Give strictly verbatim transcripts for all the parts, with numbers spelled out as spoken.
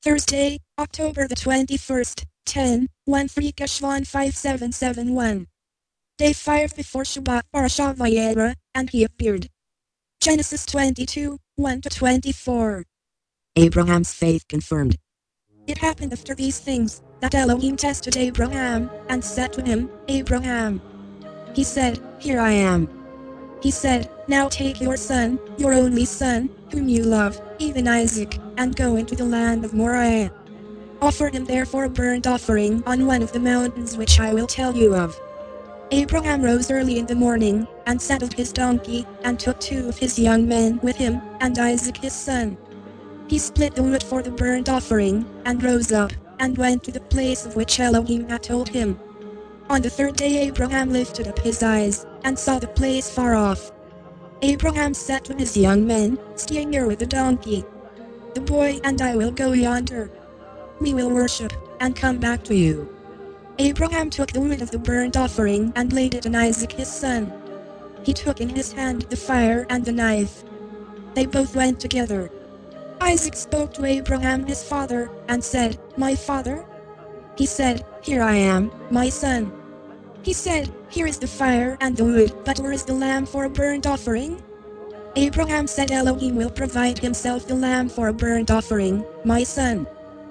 Thursday, October the twenty-first, ten, one three Keshwan five seven seven one. Day five before Shabbat Parashah Vayera, and he appeared. Genesis twenty-two, one to twenty-four. Abraham's faith confirmed. It happened after these things, that Elohim tested Abraham, and said to him, Abraham. He said, Here I am. He said, Now take your son, your only son, whom you love, even Isaac, and go into the land of Moriah. Offer him therefore a burnt offering on one of the mountains which I will tell you of. Abraham rose early in the morning, and saddled his donkey, and took two of his young men with him, and Isaac his son. He split the wood for the burnt offering, and rose up, and went to the place of which Elohim had told him. On the third day Abraham lifted up his eyes, and saw the place far off. Abraham said to his young men, Stay here with the donkey. The boy and I will go yonder. We will worship, and come back to you. Abraham took the wood of the burnt offering and laid it on Isaac his son. He took in his hand the fire and the knife. They both went together. Isaac spoke to Abraham his father, and said, My father? He said, Here I am, my son. He said, Here is the fire and the wood, but where is the lamb for a burnt offering? Abraham said, Elohim will provide himself the lamb for a burnt offering, my son.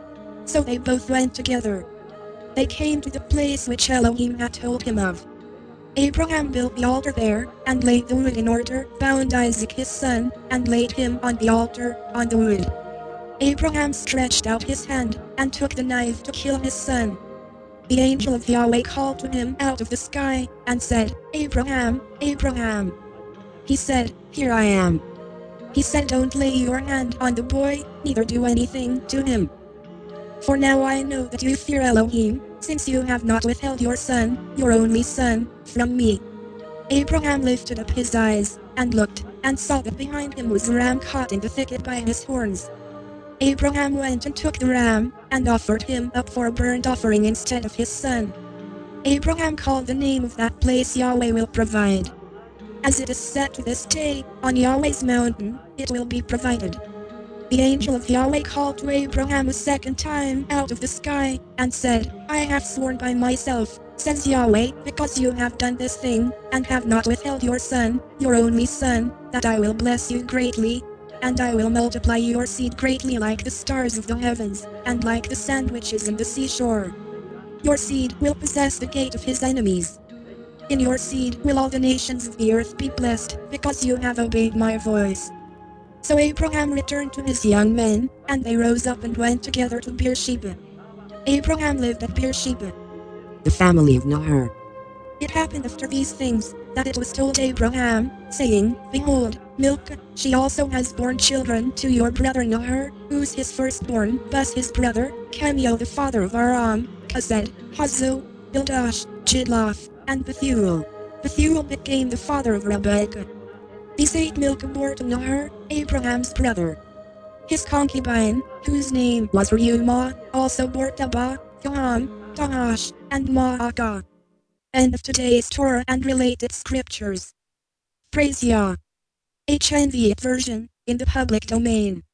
So they both went together. They came to the place which Elohim had told him of. Abraham built the altar there, and laid the wood in order, bound Isaac his son, and laid him on the altar, on the wood. Abraham stretched out his hand, and took the knife to kill his son. The angel of Yahweh called to him out of the sky, and said, Abraham, Abraham. He said, Here I am. He said, Don't lay your hand on the boy, neither do anything to him. For now I know that you fear Elohim, since you have not withheld your son, your only son, from me. Abraham lifted up his eyes, and looked, and saw that behind him was a ram caught in the thicket by his horns. Abraham went and took the ram, and offered him up for a burnt offering instead of his son. Abraham called the name of that place Yahweh will provide. As it is said to this day, on Yahweh's mountain, it will be provided. The angel of Yahweh called to Abraham a second time out of the sky, and said, I have sworn by myself, says Yahweh, because you have done this thing, and have not withheld your son, your only son, that I will bless you greatly, and I will multiply your seed greatly like the stars of the heavens, and like the sand which is in the seashore. Your seed will possess the gate of his enemies. In your seed will all the nations of the earth be blessed, because you have obeyed my voice. So Abraham returned to his young men, and they rose up and went together to Beersheba. Abraham lived at Beersheba. The family of Nahor. It happened after these things, that it was told Abraham, saying, Behold, Milcah, she also has borne children to your brother Nahor, who's his firstborn, Bus his brother, Chemiel the father of Aram, Chesed, Hazo, Bildash, Jidlaph, and Bethuel. Bethuel became the father of Rebekah. These eight Milcah bore to Nahor, Abraham's brother. His concubine, whose name was Reumah, also bore Tabah, Gaham, Tahash, and Maacah. End of today's Torah and related scriptures. Praise Yah. H N V version, in the public domain.